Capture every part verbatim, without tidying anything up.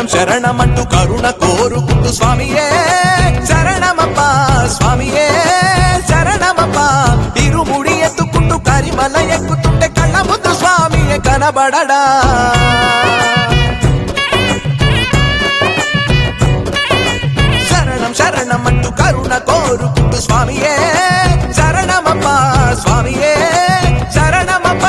శరణం శరణమంటూ కరుణ కోరుకుంటూ స్వామియే శరణమప్ప స్వామియే శరణమప్ప ఇరుముడి ఎత్తుకుంటూ కరిమల ఎక్కుతుంటే కళ్ళ ముందు స్వామియే కనబడడా శరణం శరణమంటూ కరుణ కోరుకుంటూ స్వామియే శరణమప్ప స్వామియే శరణమప్ప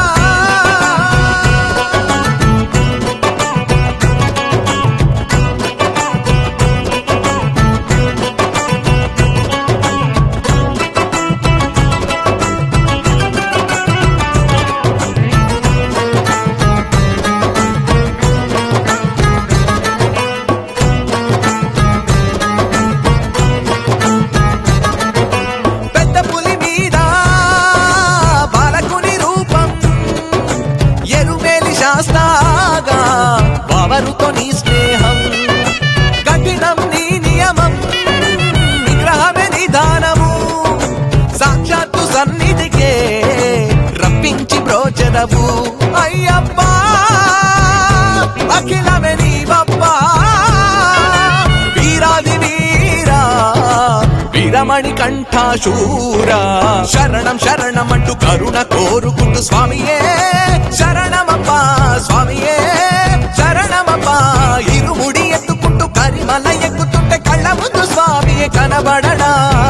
శాస్తాగా వావరుతో నీ స్నేహం కఠినం నీ నియమం నిగ్రహమే నిదానము సాక్షాత్తు సన్నిధికే రప్పించి బ్రోచదవు అయ్యప్పా అఖిలమే నీవప్పా వీరాది వీరా వీరమణి కంఠాశూరా శరణం శరణమంటూ కరుణ కోరుకుంటూ స్వామియే శరణమప్ప స్వామియే శరణమప్ప ఇరుముడి ఎత్తుకుంటూ కరిమల ఎక్కుతుంటే కళ్ళ ముందు స్వామియే కనబడడా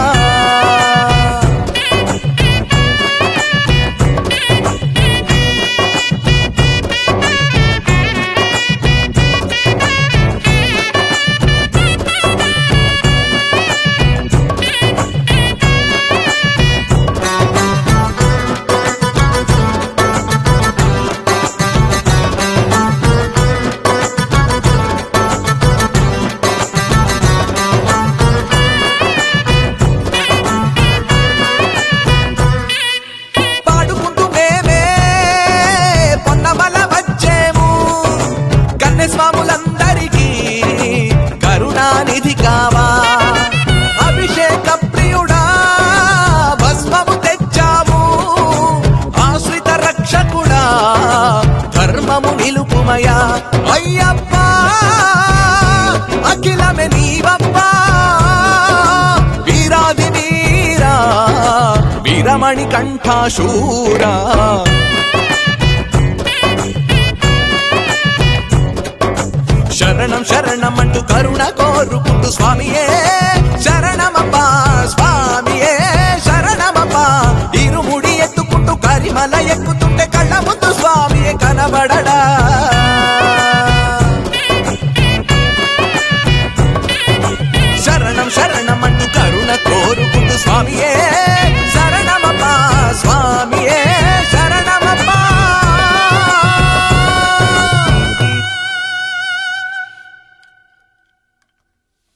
స్వాములందరికీ కరుణానిధి కావా అభిషేక ప్రియుడా భస్మము తెచ్చాము ఆశ్రిత రక్షకుడా ధర్మము నిలుపుమయా అయ్యప్పా అఖిలమే నీవప్పా వీరాది వీరా వీరమణి కంఠాశూరా శరణం శరణమంటూ కరుణ కోరుకుంటూ స్వామియే శరణమప్ప స్వామియే శరణమప్ప ఇరుముడి ఎత్తుకుంటూ కరిమల ఎక్కుతుంటే కళ్ళ ముందు స్వామియే కనబడడా శరణం శరణమంటూ కరుణ కోరుకుంటూ స్వామియే